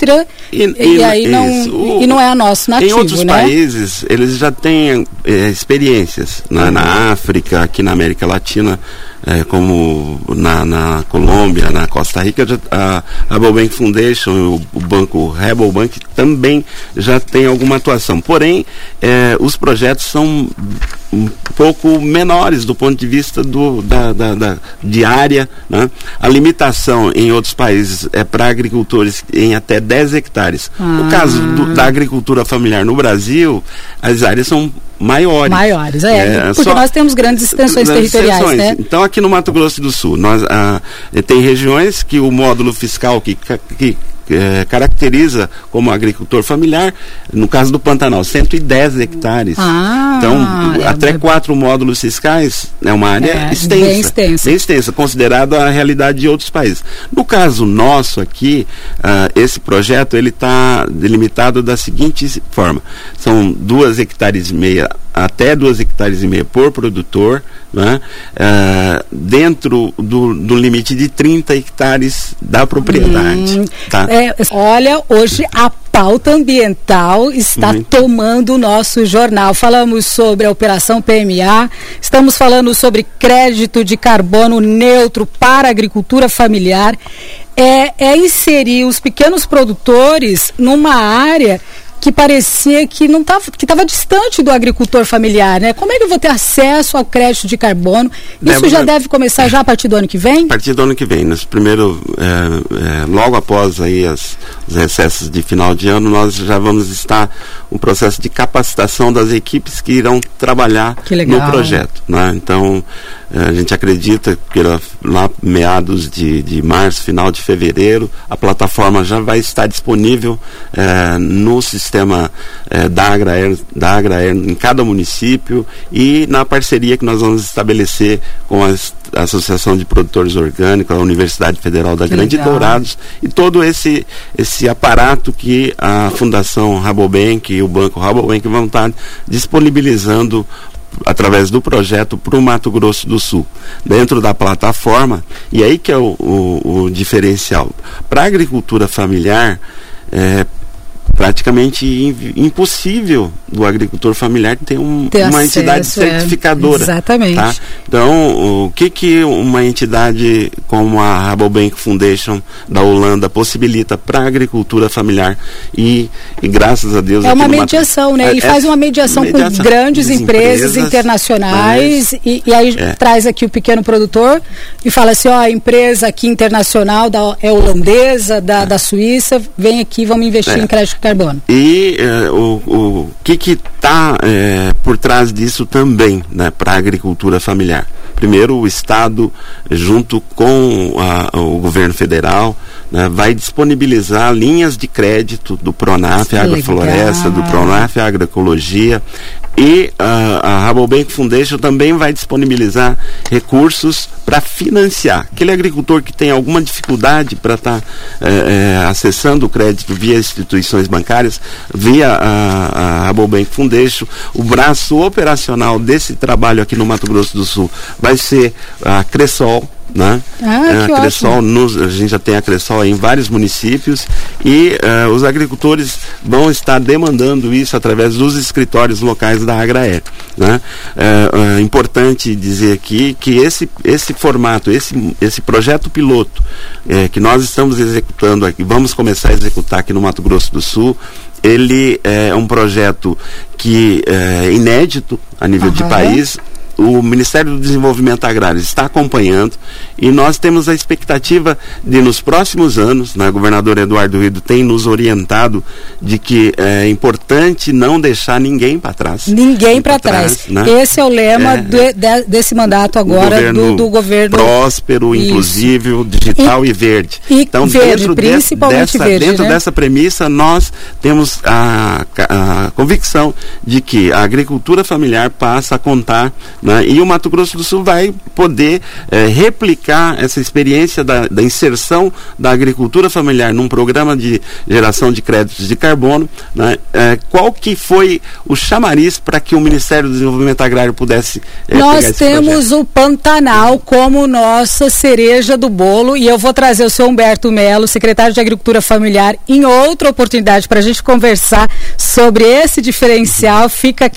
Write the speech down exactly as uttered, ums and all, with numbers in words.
indústria e, e, e aí não, o, e não é a nosso nativo, em outros né? países, eles já têm é, experiências, né, uhum. na África, aqui na América Latina, é, como na, na Colômbia, na Costa Rica, já, a Rabobank Foundation, o, o banco Rabobank também já tem alguma atuação. Porém, é, os projetos são um pouco menores do ponto de vista do, da, da, da, de área, né? A limitação em outros países é para agricultores em até dez hectares. Ah. No caso do, da agricultura familiar no Brasil, as áreas são maiores. Maiores, é, é porque só, nós temos grandes extensões territoriais, extensões, né? Então, aqui no Mato Grosso do Sul, nós, ah, tem regiões que o módulo fiscal que, que É, caracteriza como agricultor familiar, no caso do Pantanal, cento e dez hectares. Ah, então, é, até é, quatro módulos fiscais, é uma área é, extensa, bem extensa, bem extensa, considerada a realidade de outros países. No caso nosso aqui, uh, esse projeto ele está delimitado da seguinte forma: são duas hectares e meia até duas hectares e meia por produtor, né? uh, dentro do, do limite de trinta hectares da propriedade. Hum, tá? é, olha, hoje a pauta ambiental está uhum. tomando o nosso jornal. Falamos sobre a Operação P M A, estamos falando sobre crédito de carbono neutro para a agricultura familiar. É, é inserir os pequenos produtores numa área que parecia que não estava, que estava distante do agricultor familiar, né? Como é que eu vou ter acesso ao crédito de carbono? Isso deve, já deve começar já a partir do ano que vem? A partir do ano que vem, nesse primeiro, é, é, logo após aí as, os recessos de final de ano, nós já vamos estar um processo de capacitação das equipes que irão trabalhar no projeto, né? Então, a gente acredita que lá meados de, de março, final de fevereiro, a plataforma já vai estar disponível é, no sistema é, da Agraer, da Agraer em cada município e na parceria que nós vamos estabelecer com as, a Associação de Produtores Orgânicos, a Universidade Federal da Grande Dourados e todo esse, esse aparato que a Fundação Rabobank e o Banco Rabobank vão estar disponibilizando através do projeto para o Mato Grosso do Sul, dentro da plataforma. E aí que é o, o, o diferencial. Para a agricultura familiar, é praticamente impossível do agricultor familiar ter, um, ter uma acesso, entidade certificadora. É, exatamente. Tá? Então, o que que uma entidade como a Rabobank Foundation da Holanda possibilita para a agricultura familiar e, e graças a Deus... É uma mediação, Mato... né? Ele é, faz uma mediação, mediação com grandes empresas, empresas internacionais mas, e, e aí é. traz aqui o pequeno produtor e fala assim, ó, a empresa aqui internacional da, é holandesa, da, é. da Suíça, vem aqui, vamos investir é. em crédito carbono. E uh, o, o que que está uh, por trás disso também, né, para a agricultura familiar? Primeiro, o Estado, junto com a, o governo federal, né, vai disponibilizar linhas de crédito do Pronaf Agrofloresta, do Pronaf Agroecologia, e uh, a Rabobank Foundation também vai disponibilizar recursos para financiar. Aquele agricultor que tem alguma dificuldade para estar tá, é, é, acessando o crédito via instituições bancárias, via a, a Rabobank Foundation, o braço operacional desse trabalho aqui no Mato Grosso do Sul vai ser a Cressol, né? Ah, a Cressol, nos, a gente já tem a Cressol em vários municípios e uh, os agricultores vão estar demandando isso através dos escritórios locais da Agraer, né? É uh, uh, importante dizer aqui que esse, esse formato, esse, esse projeto piloto uh, que nós estamos executando aqui, vamos começar a executar aqui no Mato Grosso do Sul, ele é um projeto que é inédito a nível uhum. de país. O Ministério do Desenvolvimento Agrário está acompanhando e nós temos a expectativa de nos próximos anos, né, o governador Eduardo Rido tem nos orientado de que é importante não deixar ninguém para trás. Ninguém para trás. trás né? Esse é o lema é, do, de, desse mandato agora governo do, do governo próspero, isso. inclusivo, digital e, e verde. E então, verde, dentro, principalmente dessa, verde, dentro né? dessa premissa, nós temos a, a convicção de que a agricultura familiar passa a contar né? E o Mato Grosso do Sul vai poder é, replicar essa experiência da, da inserção da agricultura familiar num programa de geração de créditos de carbono, né? É, qual que foi o chamariz para que o Ministério do Desenvolvimento Agrário pudesse é, Nós temos o Pantanal como nossa cereja do bolo, e eu vou trazer o senhor Humberto Melo, secretário de Agricultura Familiar, em outra oportunidade para a gente conversar sobre esse diferencial. Fica aqui